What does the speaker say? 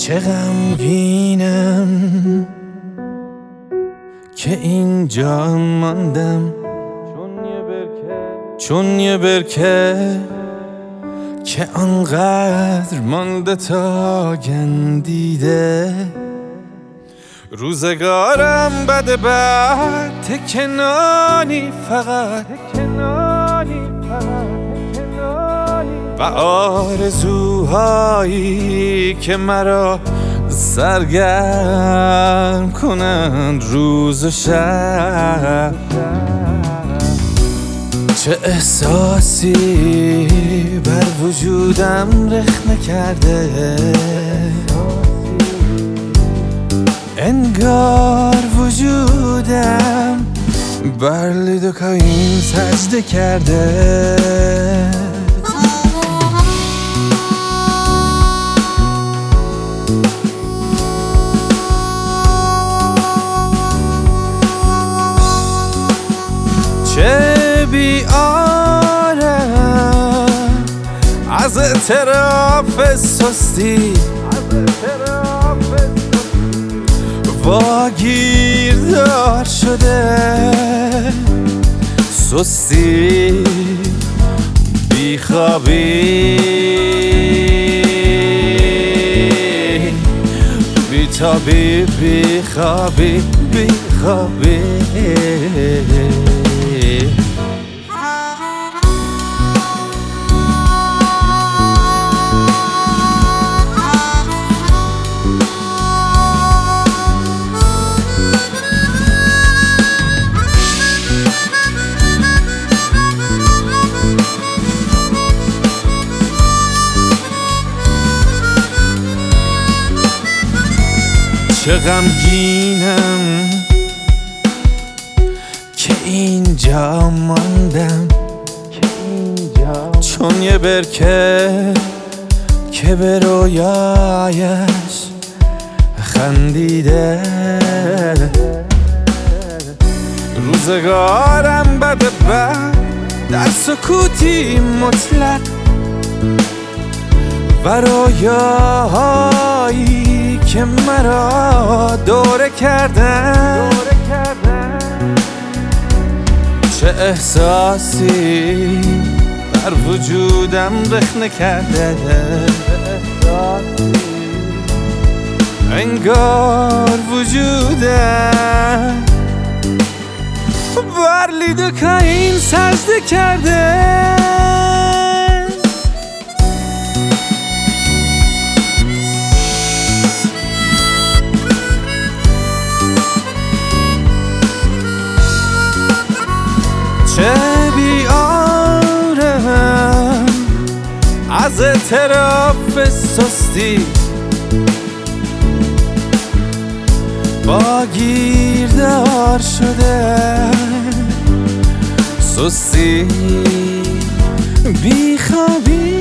چه غمگینم که اینجا ماندم، چون یه برکه که آنقدر مانده تا گندیده. روزگارم بده بعد تکنانی فقط و آرزوهایی که مرا سرگرم کنند روز و شب. چه احساسی بر وجودم رخنه کرده، انگار وجودم بر لیدوکاین سجده کرده. چه بیارم از اعتراف سستی، واگیردار شده سستی، بیخوابی، بیتابی، بیخوابی، بیخوابی. چه غمگینم که اینجا ماندم، چون یه برکه که به رویایش خندیده. روزگارم بده بعد در سکوتی مطلق و رویاهایی که مرا دوره کردن. چه احساسی بر وجودم رخنه کرده، انگار وجودم بر لیدوکاین سجده کرده. چه بیارم از اعتراف سستی، واگیردار شده سستی، بیخوابی،